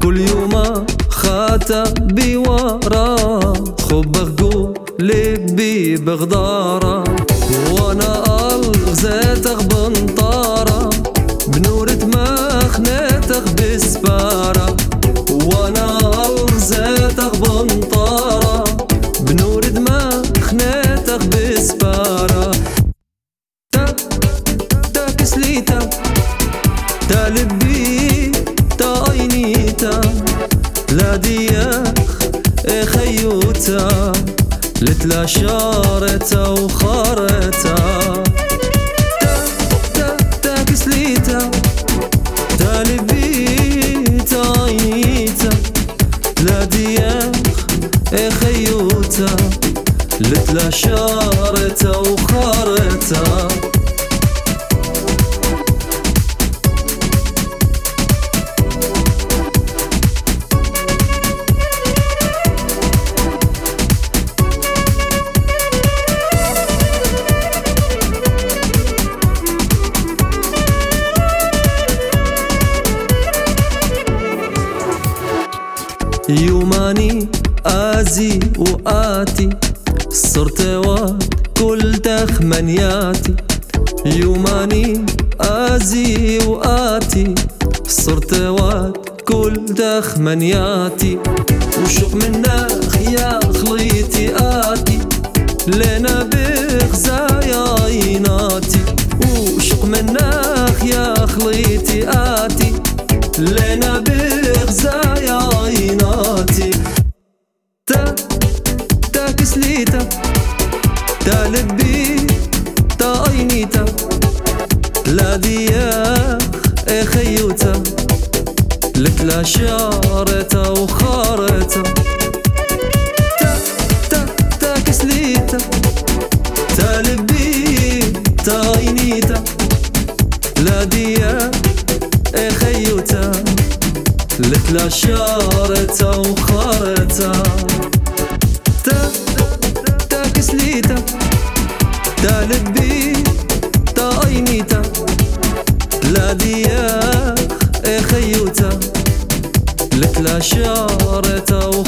كل يوم خاتا بورا خبغ لبي بغدارة وانا الغزاتك بنطارة بنورة ما خناتك بسبارة وانا الغزاتك بنطارة بنورة ما خناتك بسبارة تا كسليتا تا لبي تا عينيتا لا دياخ خيوتا لتلا شارتا وخارتا تا كسليتا تا لبي تا عينيتا لا دياخ خيوتا لتلا شارتا وخارتا يوماني آزي وآتي صرت واد كل تخمنياتي يوماني آزي وآتي صرت واد كل تخمنياتي وشوق منك يا خليتي آتي لنا بغزايا عيناتي وشوق منك يا خليتي آتي لنا بغزايا عيناتي تا كسليتا تا لبي تا عينيتا لا دياخ خيوتا لتلا شارتا وخارتا تا كسليتا تا لبي تا عينيتا لا دياخ خيوتا لتلا شارتا وخارتا تا كسليتا تا لبي تا عينيتا لا دياخ خيوتا لتلا شارتا